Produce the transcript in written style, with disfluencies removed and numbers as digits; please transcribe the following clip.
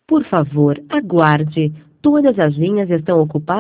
Por favor, aguarde. Todas as linhas estão ocupadas.